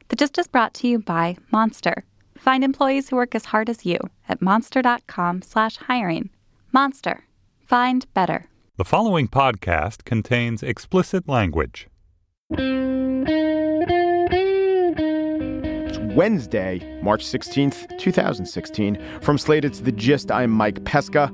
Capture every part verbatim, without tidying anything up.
The Gist is brought to you by Monster. Find employees who work as hard as you at monster.com slash hiring. Monster. Find better. The following podcast contains explicit language. It's Wednesday, March sixteenth, twenty sixteen. From Slate, it's The Gist. I'm Mike Pesca.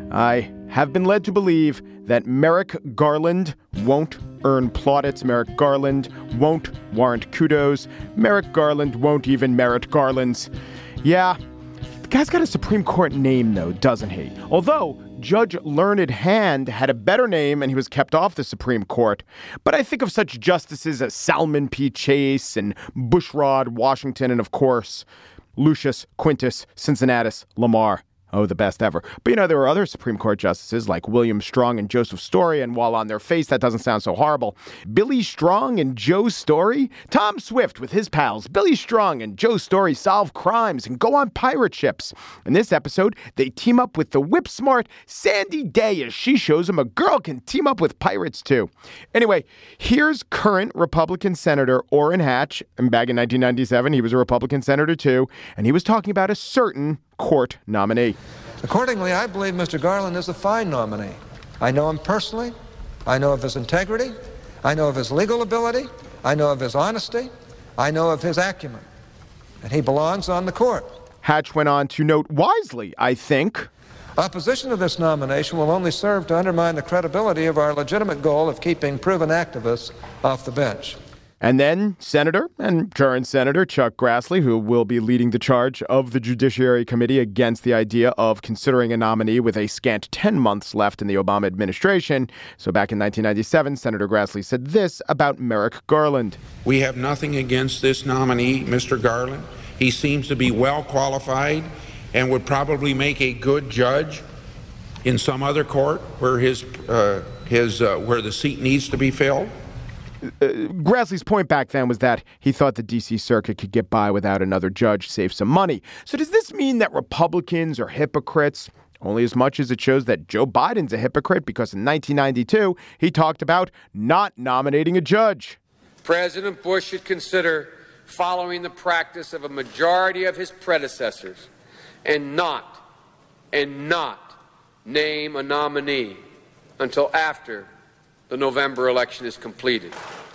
I have been led to believe that Merrick Garland won't earn plaudits. Merrick Garland won't warrant kudos. Merrick Garland won't even merit Garlands. Yeah, the guy's got a Supreme Court name, though, doesn't he? Although Judge Learned Hand had a better name and he was kept off the Supreme Court. But I think of such justices as Salmon P. Chase and Bushrod Washington and, of course, Lucius Quintus Cincinnatus Lamar. Oh, the best ever. But, you know, there were other Supreme Court justices like William Strong and Joseph Story. And while on their face, that doesn't sound so horrible. Billy Strong and Joe Story? Tom Swift with his pals, Billy Strong and Joe Story, solve crimes and go on pirate ships. In this episode, they team up with the whip-smart Sandy Day as she shows them a girl can team up with pirates, too. Anyway, here's current Republican Senator Orrin Hatch. And back in nineteen ninety-seven, he was a Republican senator, too. And he was talking about a certain court nominee. Accordingly, I believe Mister Garland is a fine nominee. I know him personally. I know of his integrity. I know of his legal ability. I know of his honesty. I know of his acumen. And he belongs on the court. Hatch went on to note wisely, I think, opposition to this nomination will only serve to undermine the credibility of our legitimate goal of keeping proven activists off the bench. And then Senator and current Senator Chuck Grassley, who will be leading the charge of the Judiciary Committee against the idea of considering a nominee with a scant ten months left in the Obama administration. So back in nineteen ninety-seven, Senator Grassley said this about Merrick Garland. We have nothing against this nominee, Mister Garland. He seems to be well qualified and would probably make a good judge in some other court where his uh, his uh, where the seat needs to be filled. Uh, Grassley's point back then was that he thought the D C Circuit could get by without another judge, save some money. So does this mean that Republicans are hypocrites? Only as much as it shows that Joe Biden's a hypocrite, because in nineteen ninety-two, he talked about not nominating a judge. President Bush should consider following the practice of a majority of his predecessors and not, and not name a nominee until after the November election is completed.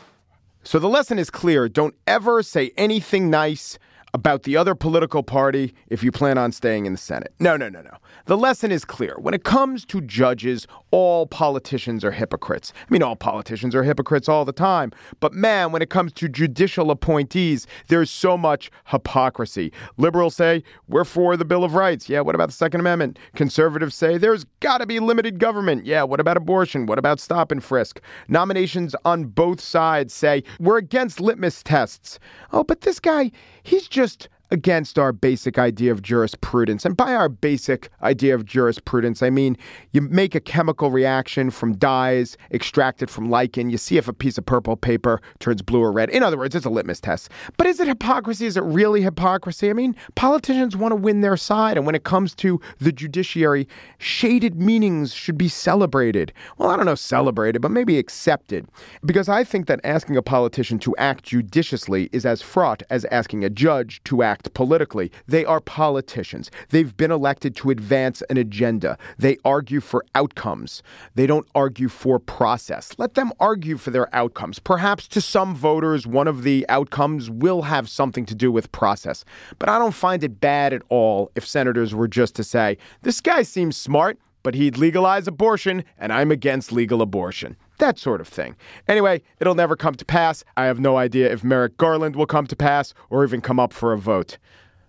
So the lesson is clear. Don't ever say anything nice about the other political party if you plan on staying in the Senate. No, no, no, no. The lesson is clear. When it comes to judges, all politicians are hypocrites. I mean, all politicians are hypocrites all the time. But man, when it comes to judicial appointees, there's so much hypocrisy. Liberals say, we're for the Bill of Rights. Yeah, what about the Second Amendment? Conservatives say, there's got to be limited government. Yeah, what about abortion? What about stop and frisk? Nominations on both sides say, we're against litmus tests. Oh, but this guy, he's just against our basic idea of jurisprudence. And by our basic idea of jurisprudence, I mean you make a chemical reaction from dyes extracted from lichen. You see if a piece of purple paper turns blue or red. In other words, it's a litmus test. But is it hypocrisy? Is it really hypocrisy? I mean, politicians want to win their side. And when it comes to the judiciary, shaded meanings should be celebrated. Well, I don't know, celebrated, but maybe accepted. Because I think that asking a politician to act judiciously is as fraught as asking a judge to act politically. They are politicians. They've been elected to advance an agenda. They argue for outcomes. They don't argue for process. Let them argue for their outcomes. Perhaps to some voters, one of the outcomes will have something to do with process. But I don't find it bad at all if senators were just to say, this guy seems smart, but he'd legalize abortion, and I'm against legal abortion. That sort of thing. Anyway, it'll never come to pass. I have no idea if Merrick Garland will come to pass or even come up for a vote.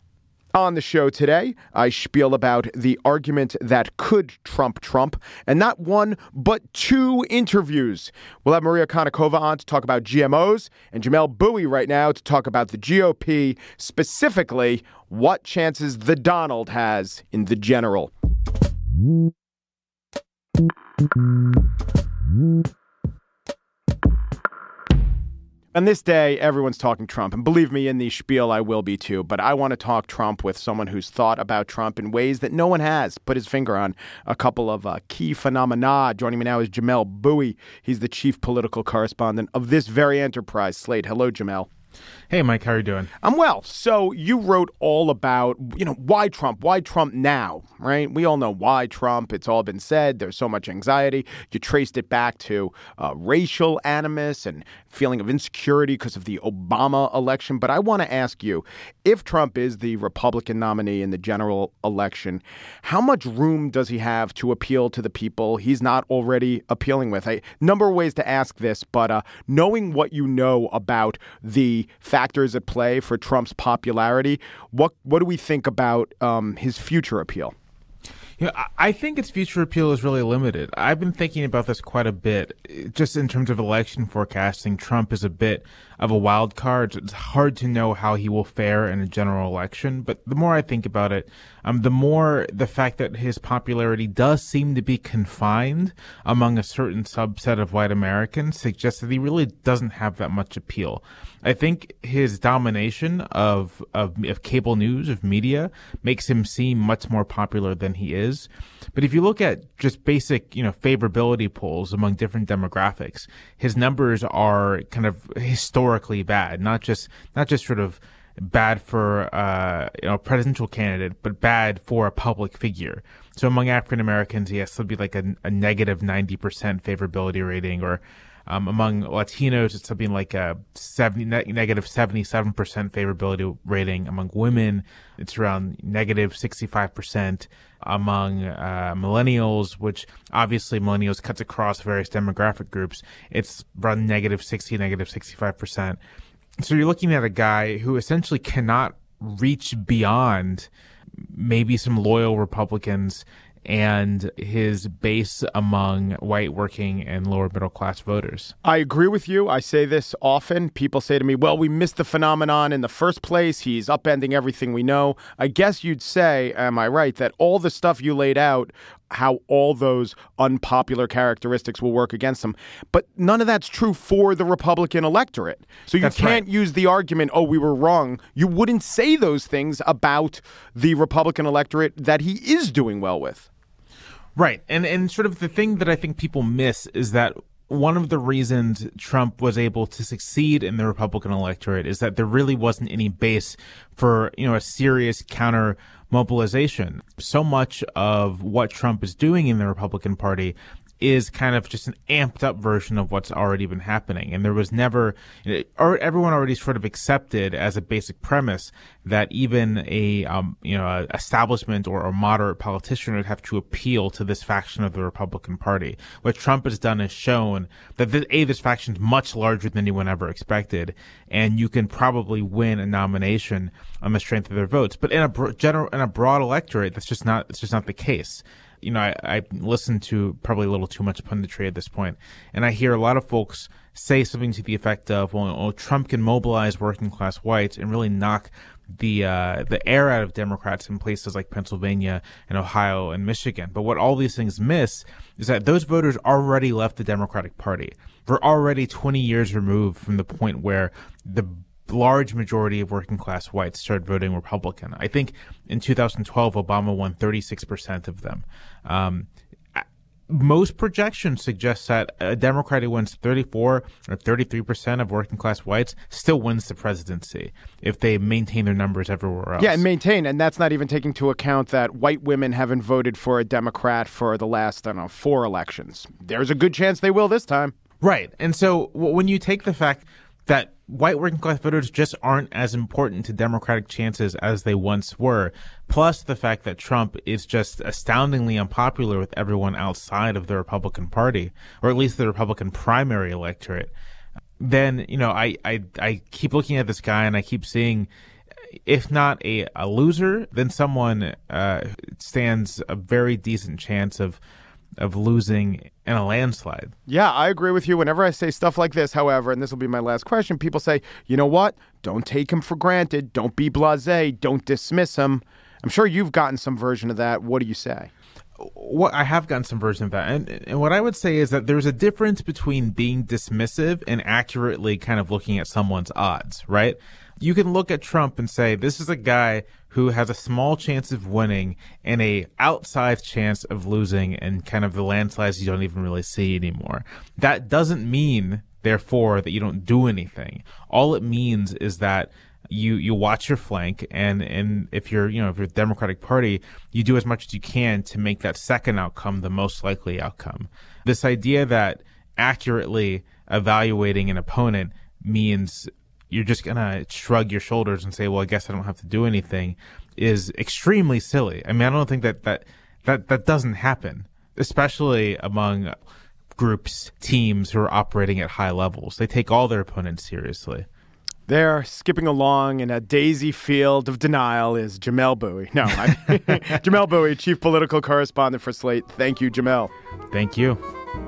On the show today, I spiel about the argument that could trump Trump, and not one, but two interviews. We'll have Maria Konnikova on to talk about G M Os, and Jamelle Bouie right now to talk about the G O P, specifically what chances the Donald has in the general. On this day, everyone's talking Trump. And believe me, in the spiel, I will be too. But I want to talk Trump with someone who's thought about Trump in ways that no one has. Put his finger on a couple of uh, key phenomena. Joining me now is Jamelle Bouie. He's the chief political correspondent of this very enterprise, Slate. Hello, Jamelle. Hey, Mike, how are you doing? I'm well. So you wrote all about, you know, why Trump? Why Trump now, right? We all know why Trump. It's all been said. There's so much anxiety. You traced it back to uh, racial animus and feeling of insecurity because of the Obama election. But I want to ask you, if Trump is the Republican nominee in the general election, how much room does he have to appeal to the people he's not already appealing with? A number of ways to ask this, but uh, knowing what you know about the factors at play for Trump's popularity, what what do we think about um, his future appeal? You know, I think its future appeal is really limited. I've been thinking about this quite a bit. Just in terms of election forecasting, Trump is a bit of a wild card. It's hard to know how he will fare in a general election. But the more I think about it, um, the more the fact that his popularity does seem to be confined among a certain subset of white Americans suggests that he really doesn't have that much appeal. I think his domination of, of of cable news, of media, makes him seem much more popular than he is. But if you look at just basic, you know, favorability polls among different demographics, his numbers are kind of historically bad, not just not just sort of bad for uh, you know, a presidential candidate, but bad for a public figure. So among African Americans, he has to be like a, a negative ninety percent favorability rating, or Um, among Latinos, it's something like a seventy, ne- negative seventy-seven percent favorability rating. Among women, it's around negative sixty-five percent. Among uh, millennials, which obviously millennials cuts across various demographic groups, it's around negative sixty, negative sixty-five percent. So you're looking at a guy who essentially cannot reach beyond maybe some loyal Republicans and his base among white working and lower middle class voters. I agree with you. I say this often. People say to me, well, we missed the phenomenon in the first place. He's upending everything we know. I guess you'd say, am I right, that all the stuff you laid out, how all those unpopular characteristics will work against him. But none of that's true for the Republican electorate. So you That's can't right. use the argument, oh, we were wrong. You wouldn't say those things about the Republican electorate that he is doing well with. Right. And and sort of the thing that I think people miss is that one of the reasons Trump was able to succeed in the Republican electorate is that there really wasn't any base for, you know, a serious counter mobilization. So much of what Trump is doing in the Republican Party is kind of just an amped up version of what's already been happening. And there was never, or everyone already sort of accepted as a basic premise that even a, um, you know, a establishment or a moderate politician would have to appeal to this faction of the Republican Party. What Trump has done is shown that, the, A, this faction is much larger than anyone ever expected, and you can probably win a nomination on the strength of their votes. But in a bro- general, in a broad electorate, that's just not, it's just not the case. You know, I, I listen to probably a little too much punditry at this point, and I hear a lot of folks say something to the effect of, well, oh, Trump can mobilize working class whites and really knock the uh, the air out of Democrats in places like Pennsylvania and Ohio and Michigan. But what all these things miss is that those voters already left the Democratic Party. We're already twenty years removed from the point where the large majority of working class whites started voting Republican. I think in two thousand twelve, Obama won thirty-six percent of them. Um, most projections suggest that a Democrat who wins thirty-four or thirty-three percent of working class whites still wins the presidency if they maintain their numbers everywhere else. Yeah, and maintain. And that's not even taking into account that white women haven't voted for a Democrat for the last, I don't know, four elections. There's a good chance they will this time. Right. And so w- when you take the fact that white working class voters just aren't as important to Democratic chances as they once were, plus the fact that Trump is just astoundingly unpopular with everyone outside of the Republican Party, or at least the Republican primary electorate, then, you know, I, I, I keep looking at this guy and I keep seeing, if not a, a loser, then someone uh, stands a very decent chance of of losing in a landslide. Yeah, I agree with you. Whenever I say stuff like this, however, and this will be my last question, people say, you know what? Don't take him for granted. Don't be blasé. Don't dismiss him. I'm sure you've gotten some version of that. What do you say? What I have gotten some version of that. And, and what I would say is that there's a difference between being dismissive and accurately kind of looking at someone's odds, right? You can look at Trump and say, this is a guy who has a small chance of winning and a outsized chance of losing, and kind of the landslides you don't even really see anymore. That doesn't mean therefore that you don't do anything. All it means is that you you watch your flank, and, and if you're you know if you're the Democratic Party, you do as much as you can to make that second outcome the most likely outcome. This idea that accurately evaluating an opponent means you're just gonna shrug your shoulders and say, well, I guess I don't have to do anything, is extremely silly. I mean, I don't think that that that, that doesn't happen, especially among groups, teams who are operating at high levels. They take all their opponents seriously. There, skipping along in a daisy field of denial, is Jamelle Bouie. No, I'm Jamelle Bouie, chief political correspondent for Slate. Thank you, Jamelle. Thank you.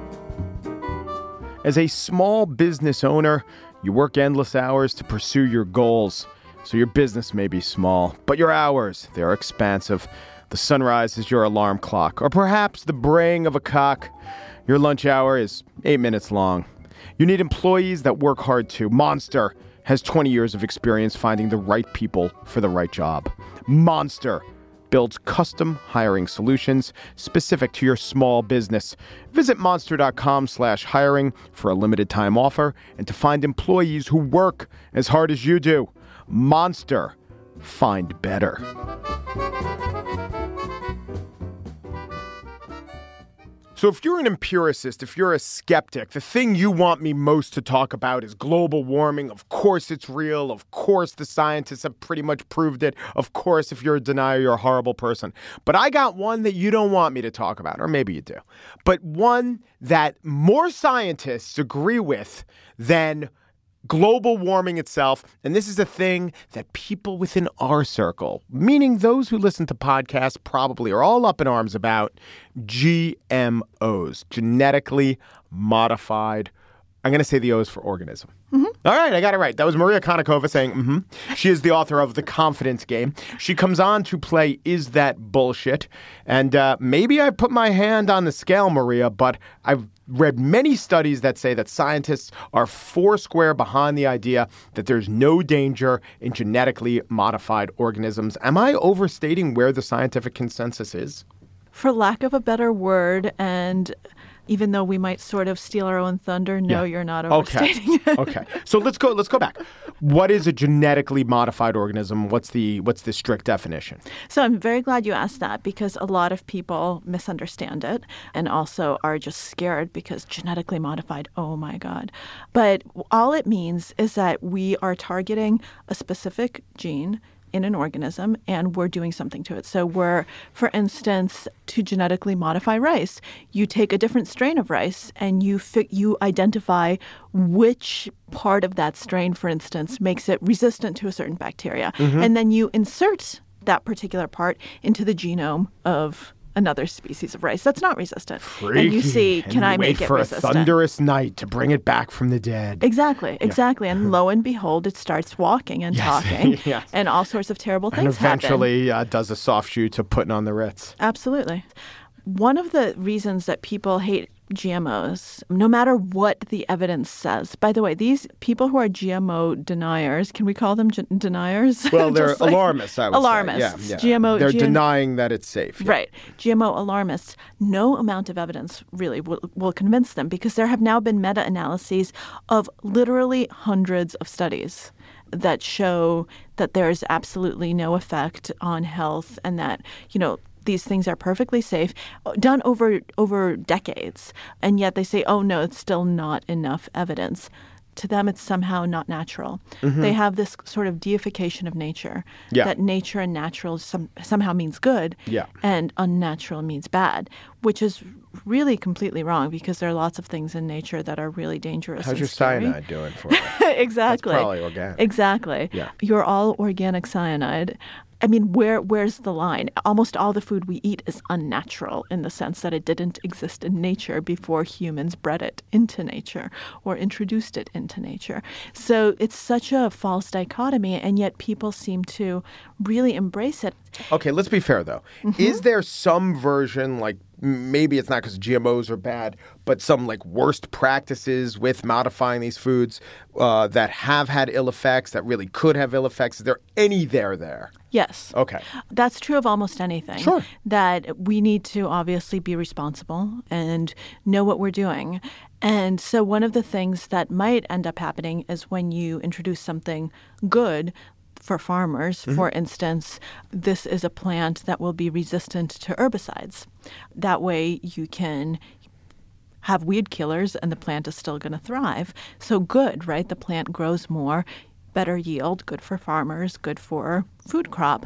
As a small business owner, you work endless hours to pursue your goals. So your business may be small, but your hours, they're expansive. The sunrise is your alarm clock, or perhaps the braying of a cock. Your lunch hour is eight minutes long. You need employees that work hard too. Monster has twenty years of experience finding the right people for the right job. Monster builds custom hiring solutions specific to your small business. Visit monster.com slash hiring for a limited time offer and to find employees who work as hard as you do. Monster. Find better. So if you're an empiricist, if you're a skeptic, the thing you want me most to talk about is global warming. Of course it's real. Of course the scientists have pretty much proved it. Of course, if you're a denier, you're a horrible person. But I got one that you don't want me to talk about, or maybe you do. But one that more scientists agree with than global warming itself. And this is a thing that people within our circle, meaning those who listen to podcasts, probably are all up in arms about: G M Os, genetically modified. I'm going to say the O's for organism. Mm-hmm. All right, I got it right. That was Maria Konnikova saying, mm-hmm. She is the author of The Confidence Game. She comes on to play Is That Bullshit? And uh, maybe I put my hand on the scale, Maria, but I've read many studies that say that scientists are four square behind the idea that there's no danger in genetically modified organisms. Am I overstating where the scientific consensus is? For lack of a better word, and even though we might sort of steal our own thunder, no, yeah. You're not overstating okay. it. Okay. So let's go let's go back. What is a genetically modified organism? What's the what's the strict definition? So I'm very glad you asked that, because a lot of people misunderstand it and also are just scared because genetically modified, oh my God. But all it means is that we are targeting a specific gene in an organism, and we're doing something to it. So we're, for instance, to genetically modify rice, you take a different strain of rice and you fi- you identify which part of that strain, for instance, makes it resistant to a certain bacteria. Mm-hmm. And then you insert that particular part into the genome of another species of rice that's not resistant. Freaky. And you see, can and I make wait it for resistant? a thunderous night to bring it back from the dead. Exactly, exactly. Yeah. And lo and behold, it starts walking and yes. talking, yes. and all sorts of terrible things and eventually happen. Uh, does a soft shoe to putting on the Ritz. Absolutely. One of the reasons that people hate G M Os, no matter what the evidence says. By the way, these people who are G M O deniers, can we call them gen- deniers? Well, they're like alarmists, I would alarmists. say. Yeah, yeah. G M O, they're G M- denying that it's safe. Yeah. Right. G M O alarmists. No amount of evidence really will, will convince them, because there have now been meta-analyses of literally hundreds of studies that show that there's absolutely no effect on health, and that, you know, these things are perfectly safe, done over over decades. And yet they say, oh, no, it's still not enough evidence. To them, it's somehow not natural. Mm-hmm. They have this sort of deification of nature, yeah. that nature and natural some, somehow means good, yeah. and unnatural means bad, which is really completely wrong, because there are lots of things in nature that are really dangerous. How's and your scary. Cyanide doing for you? Exactly. That's probably organic. Exactly. Yeah. You're all organic cyanide. I mean, where where's the line? Almost all the food we eat is unnatural, in the sense that it didn't exist in nature before humans bred it into nature or introduced it into nature. So it's such a false dichotomy, and yet people seem to really embrace it. Okay, let's be fair, though. Mm-hmm. Is there some version, like, maybe it's not because G M Os are bad, but some like worst practices with modifying these foods uh, that have had ill effects, that really could have ill effects? Is there any there there? Yes. Okay. That's true of almost anything. Sure. That we need to obviously be responsible and know what we're doing. And so one of the things that might end up happening is when you introduce something good for farmers, mm-hmm. for instance, this is a plant that will be resistant to herbicides. That way you can have weed killers and the plant is still going to thrive. So good, right? The plant grows more, better yield, good for farmers, good for food crop,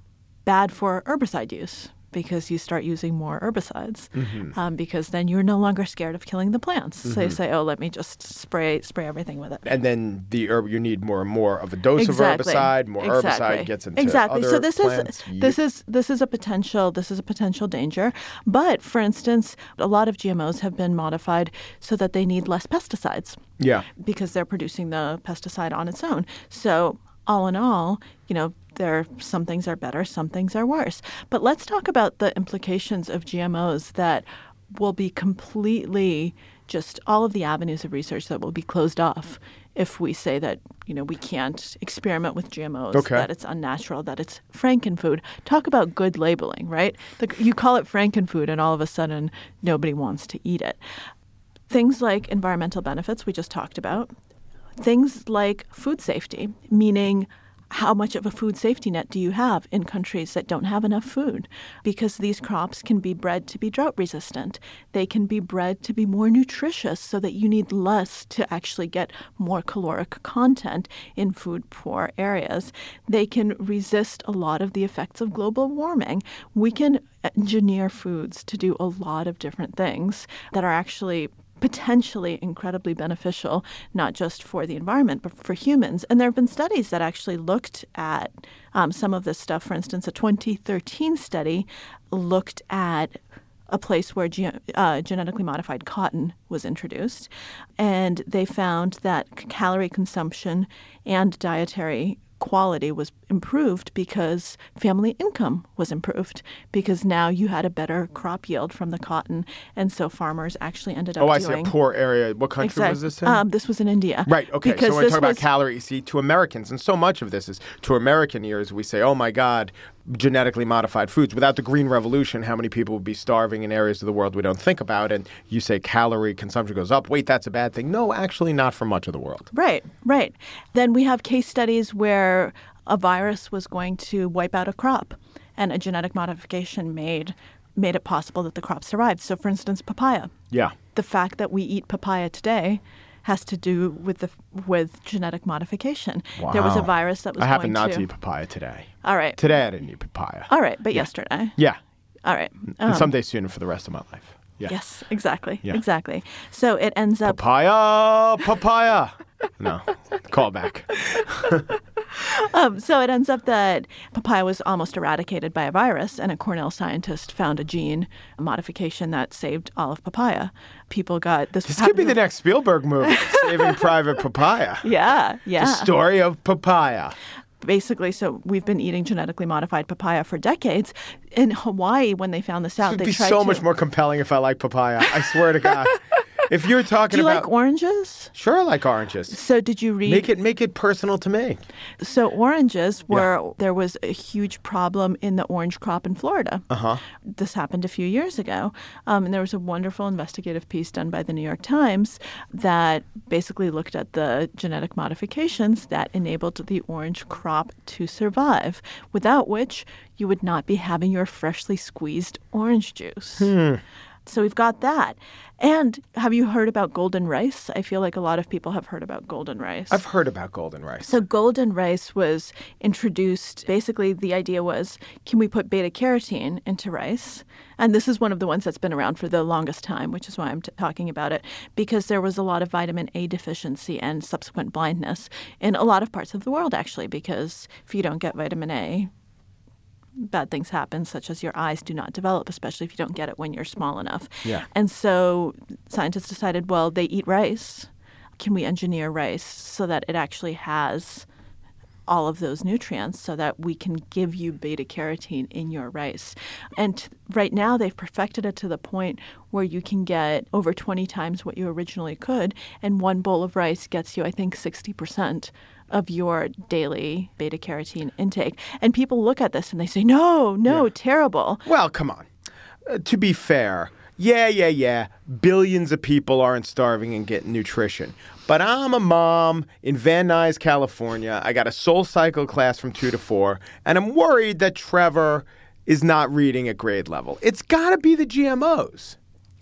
bad for herbicide use, because you start using more herbicides, mm-hmm. um, because then you're no longer scared of killing the plants. Mm-hmm. So you say, oh, let me just spray spray everything with it. And then the herb, you need more and more of a dose exactly. of herbicide. More exactly. herbicide gets into exactly. other So this plants. is this is this is a potential this is a potential danger. But for instance, a lot of G M Os have been modified so that they need less pesticides. Yeah. Because they're producing the pesticide on its own. So all in all, you know, there some things are better, some things are worse. But let's talk about the implications of G M Os that will be completely just all of the avenues of research that will be closed off if we say that, you know, we can't experiment with G M Os, okay. that it's unnatural, that it's frankenfood. Talk about good labeling, right? The, you call it frankenfood and all of a sudden nobody wants to eat it. Things like environmental benefits we just talked about. Things like food safety, meaning how much of a food safety net do you have in countries that don't have enough food? Because these crops can be bred to be drought resistant. They can be bred to be more nutritious so that you need less to actually get more caloric content in food poor areas. They can resist a lot of the effects of global warming. We can engineer foods to do a lot of different things that are actually potentially incredibly beneficial, not just for the environment, but for humans. And there have been studies that actually looked at um, some of this stuff. For instance, a twenty thirteen study looked at a place where ge- uh, genetically modified cotton was introduced, and they found that calorie consumption and dietary quality was improved because family income was improved, because now you had a better crop yield from the cotton, and so farmers actually ended up oh, I doing... see, a poor area. What country exact, was this in? Um, this was in India. Right, okay. Because so when we talk was... about calories, see, to Americans, and so much of this is to American ears, we say, oh my God, genetically modified foods. Without the Green Revolution, how many people would be starving in areas of the world we don't think about? And you say calorie consumption goes up. Wait, that's a bad thing. No, actually not for much of the world. Right, right. Then we have case studies where a virus was going to wipe out a crop, and a genetic modification made made it possible that the crop survived. So, for instance, papaya. Yeah. The fact that we eat papaya today has to do with the with genetic modification. Wow. There was a virus that was I going happen not to... to eat papaya today. All right. Today I didn't eat papaya. All right, but yeah. yesterday. Yeah. All right. Um, and someday Um, soon for the rest of my life. Yeah. Yes, exactly. Yeah. Exactly. So it ends up... Papaya, papaya. No, call back. um, so it ends up that papaya was almost eradicated by a virus, and a Cornell scientist found a gene a modification that saved all of papaya. People got this. This could be the next Spielberg movie, Saving Private Papaya. Yeah, yeah. The story of papaya. Basically, so we've been eating genetically modified papaya for decades. In Hawaii, when they found this out, This would they be tried so to... much more compelling if I like papaya. I swear to God. If you're talking Do you about... like oranges? Sure, I like oranges. So did you read... Make it make it personal to me. So oranges were... Yeah. There was a huge problem in the orange crop in Florida. Uh-huh. This happened a few years ago. Um, and there was a wonderful investigative piece done by the New York Times that basically looked at the genetic modifications that enabled the orange crop to survive, without which you would not be having your freshly squeezed orange juice. Hmm. So we've got that. And have you heard about golden rice? I feel like a lot of people have heard about golden rice. I've heard about golden rice. So golden rice was introduced. Basically, the idea was, can we put beta carotene into rice? And this is one of the ones that's been around for the longest time, which is why I'm t- talking about it, because there was a lot of vitamin A deficiency and subsequent blindness in a lot of parts of the world, actually, because if you don't get vitamin A, bad things happen, such as your eyes do not develop, especially if you don't get it when you're small enough. Yeah. And so scientists decided, well, they eat rice. Can we engineer rice so that it actually has all of those nutrients so that we can give you beta carotene in your rice? And right now they've perfected it to the point where you can get over twenty times what you originally could, and one bowl of rice gets you, I think, sixty percent of your daily beta carotene intake. And people look at this and they say, no, no, Yeah. terrible. Well, come on. Uh, to be fair, yeah, yeah, yeah, billions of people aren't starving and getting nutrition. But I'm a mom in Van Nuys, California. I got a Soul Cycle class from two to four, and I'm worried that Trevor is not reading at grade level. It's got to be the G M Os.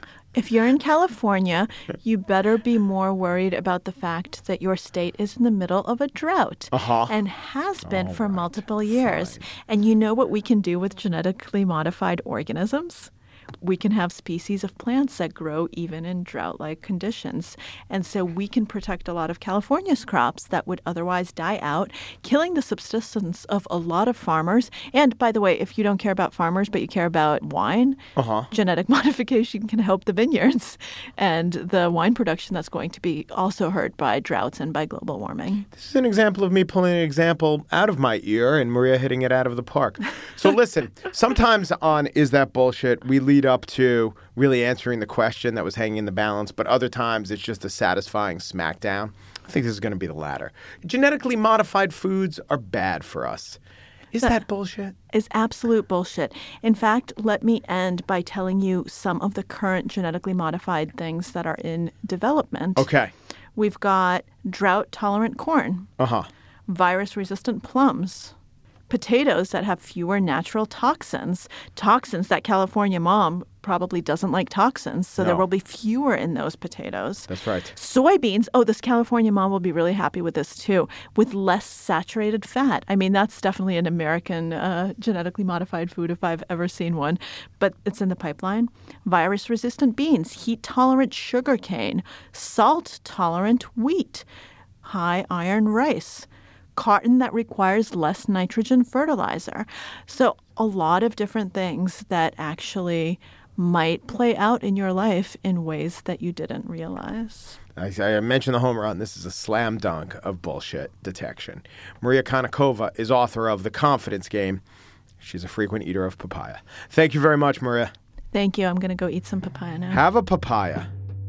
If you're in California, you better be more worried about the fact that your state is in the middle of a drought uh-huh. and has been All for right. multiple years. Fine. And you know what we can do with genetically modified organisms? We can have species of plants that grow even in drought-like conditions. And so we can protect a lot of California's crops that would otherwise die out, killing the subsistence of a lot of farmers. And by the way, if you don't care about farmers, but you care about wine, uh-huh. genetic modification can help the vineyards and the wine production that's going to be also hurt by droughts and by global warming. This is an example of me pulling an example out of my ear and Maria hitting it out of the park. So listen, sometimes on Is That Bullshit, we lead up to really answering the question that was hanging in the balance, but other times it's just a satisfying smackdown. I think this is going to be the latter. Genetically modified foods are bad for us. Is that, that bullshit? Is absolute bullshit. In fact, let me end by telling you some of the current genetically modified things that are in development. Okay. We've got drought-tolerant corn. Uh-huh. Virus-resistant plums. Potatoes that have fewer natural toxins. Toxins that California mom probably doesn't like toxins, so No. there will be fewer in those potatoes. That's right. Soybeans. Oh, this California mom will be really happy with this too, with less saturated fat. I mean, that's definitely an American uh, genetically modified food if I've ever seen one, but it's in the pipeline. Virus-resistant beans, heat-tolerant sugarcane, salt-tolerant wheat, high-iron rice, cotton that requires less nitrogen fertilizer. So a lot of different things that actually might play out in your life in ways that you didn't realize. I, I mentioned the home run. This is a slam dunk of bullshit detection. Maria Konnikova is author of The Confidence Game. She's a frequent eater of papaya. Thank you very much, Maria. Thank you. I'm going to go eat some papaya now. Have a papaya.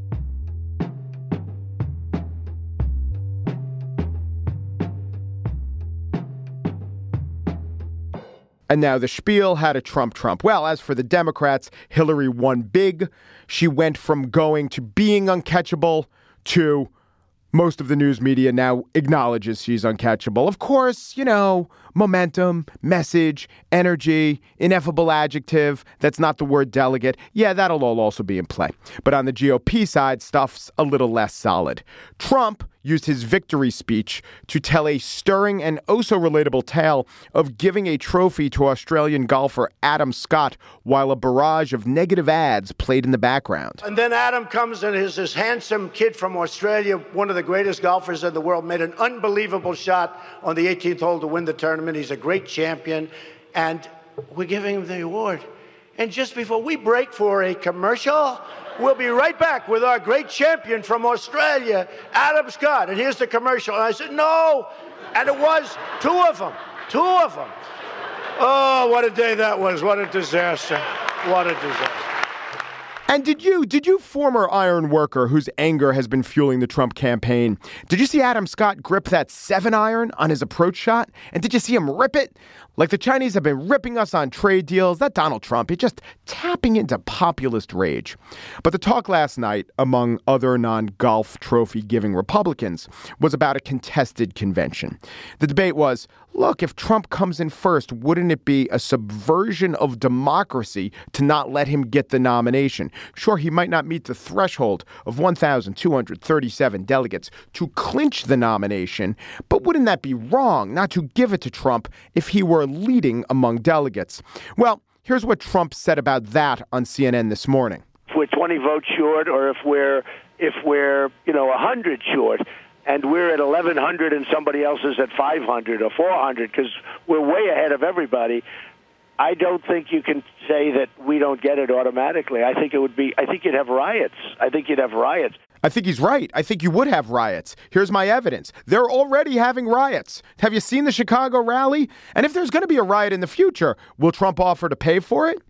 And now the spiel had a Trump Trump. Well, as for the Democrats, Hillary won big. She went from going to being uncatchable to most of the news media now acknowledges she's uncatchable. Of course, you know, momentum, message, energy, ineffable adjective. That's not the word delegate. Yeah, that'll all also be in play. But on the G O P side, stuff's a little less solid. Trump used his victory speech to tell a stirring and oh-so-relatable tale of giving a trophy to Australian golfer Adam Scott while a barrage of negative ads played in the background. And then Adam comes and is this handsome kid from Australia, one of the greatest golfers in the world, made an unbelievable shot on the eighteenth hole to win the tournament. He's a great champion, and we're giving him the award. And just before we break for a commercial, we'll be right back with our great champion from Australia, Adam Scott. And here's the commercial. And I said, no. And it was two of them. Two of them. Oh, what a day that was. What a disaster. What a disaster. And did you, did you former iron worker whose anger has been fueling the Trump campaign, did you see Adam Scott grip that seven iron on his approach shot? And did you see him rip it? Like the Chinese have been ripping us on trade deals, that Donald Trump is just tapping into populist rage. But the talk last night, among other non-golf trophy-giving Republicans, was about a contested convention. The debate was, look, if Trump comes in first, wouldn't it be a subversion of democracy to not let him get the nomination? Sure, he might not meet the threshold of one thousand two hundred thirty-seven delegates to clinch the nomination, but wouldn't that be wrong not to give it to Trump if he were leading among delegates? Well, here's what Trump said about that on C N N this morning. If we're twenty votes short, or if we're if we're you know one hundred short, and we're at eleven hundred and somebody else is at five hundred or four hundred, because we're way ahead of everybody, I don't think you can say that we don't get it automatically. I think it would be, I think you'd have riots. I think you'd have riots. I think he's right. I think you would have riots. Here's my evidence. They're already having riots. Have you seen the Chicago rally? And if there's going to be a riot in the future, will Trump offer to pay for it?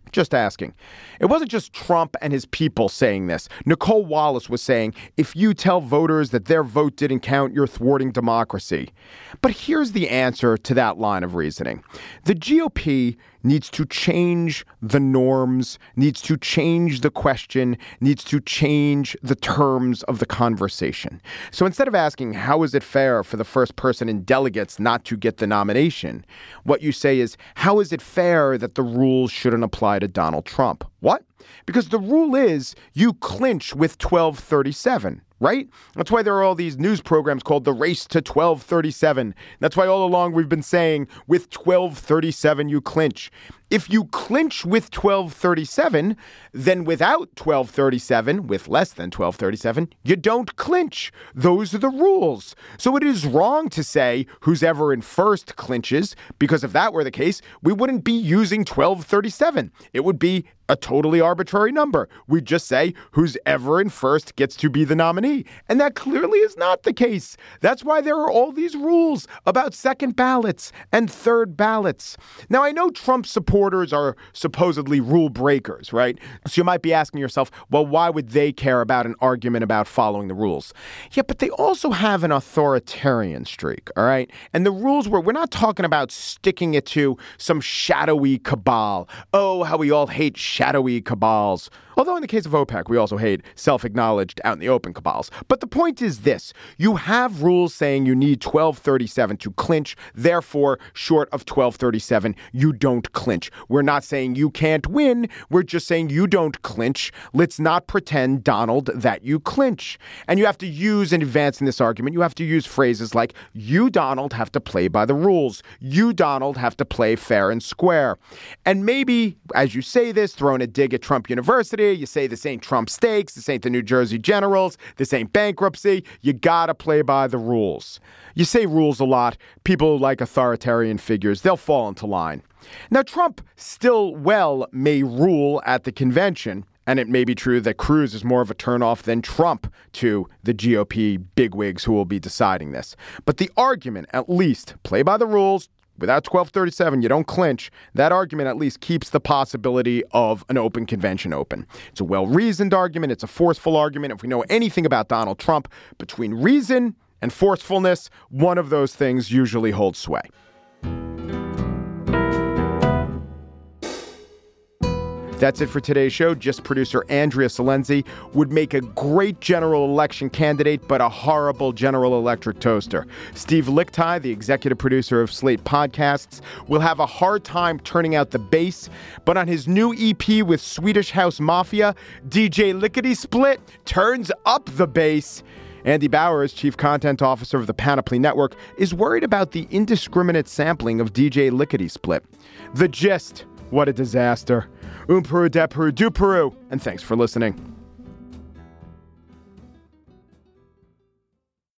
Just asking. It wasn't just Trump and his people saying this. Nicole Wallace was saying, if you tell voters that their vote didn't count, you're thwarting democracy. But here's the answer to that line of reasoning. The G O P needs to change the norms, needs to change the question, needs to change the terms of the conversation. So instead of asking, how is it fair for the first person in delegates not to get the nomination, what you say is, how is it fair that the rules shouldn't apply to Donald Trump? What? Because the rule is you clinch with twelve thirty-seven. Right? That's why there are all these news programs called The Race to twelve thirty-seven. That's why all along we've been saying with twelve thirty-seven you clinch. If you clinch with twelve thirty-seven, then without twelve thirty-seven, with less than twelve thirty-seven, you don't clinch. Those are the rules. So it is wrong to say who's ever in first clinches, because if that were the case, we wouldn't be using twelve thirty-seven. It would be a totally arbitrary number. We'd just say who's ever in first gets to be the nominee. And that clearly is not the case. That's why there are all these rules about second ballots and third ballots. Now, I know Trump supporters are supposedly rule breakers, right? So you might be asking yourself, well, why would they care about an argument about following the rules? Yeah, but they also have an authoritarian streak, all right? And the rules were, we're not talking about sticking it to some shadowy cabal. Oh, how we all hate shadowy cabals. Although in the case of OPEC, we also hate self-acknowledged out in the open cabals. But the point is this. You have rules saying you need twelve thirty-seven to clinch. Therefore, short of twelve thirty-seven, you don't clinch. We're not saying you can't win. We're just saying you don't clinch. Let's not pretend, Donald, that you clinch. And you have to use, in advancing this argument, you have to use phrases like, you, Donald, have to play by the rules. You, Donald, have to play fair and square. And maybe, as you say this, throwing a dig at Trump University, you say this ain't Trump steaks, this ain't the New Jersey Generals, this ain't bankruptcy. You gotta play by the rules. You say rules a lot. People like authoritarian figures, they'll fall into line. Now, Trump still well may rule at the convention, and it may be true that Cruz is more of a turnoff than Trump to the G O P bigwigs who will be deciding this. But the argument, at least, play by the rules. Without twelve thirty-seven, you don't clinch. That argument at least keeps the possibility of an open convention open. It's a well-reasoned argument. It's a forceful argument. If we know anything about Donald Trump, between reason and forcefulness, one of those things usually holds sway. That's it for today's show. Just producer Andrea Salenzi would make a great general election candidate, but a horrible General Electric toaster. Steve Lickteig, the executive producer of Slate Podcasts, will have a hard time turning out the bass, but on his new E P with Swedish House Mafia, D J Lickety Split turns up the bass. Andy Bowers, chief content officer of the Panoply Network, is worried about the indiscriminate sampling of D J Lickety Split. The gist, what a disaster. Un Peru de Peru du Peru, and thanks for listening.